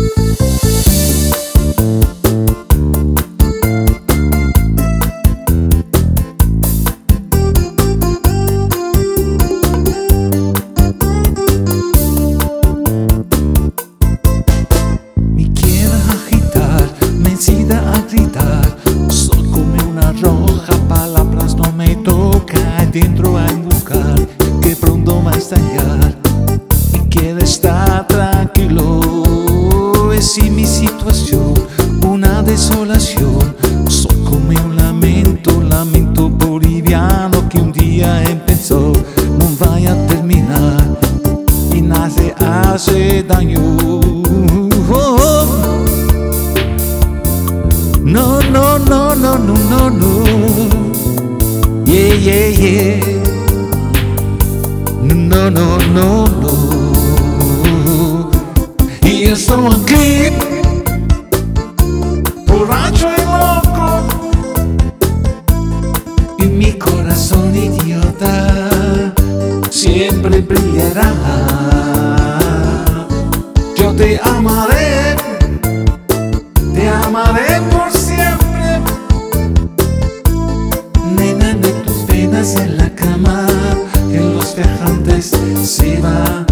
Roja, palabras no me toca, dentro a buscar que pronto va a estallar y quiero estar tranquilo. Es mi situación, una desolación, soy como un lamento, lamento boliviano que un día empezó, no vaya a terminar y nace hace daño. No, no, no, no, no, no, no. Yeah, yeah, yeah. No, no, no, no. Y estoy aquí, borracho y loco, y mi corazón idiota siempre brillará. Yo te amaré por siempre, nena de tus penas en la cama, que los viajantes se van.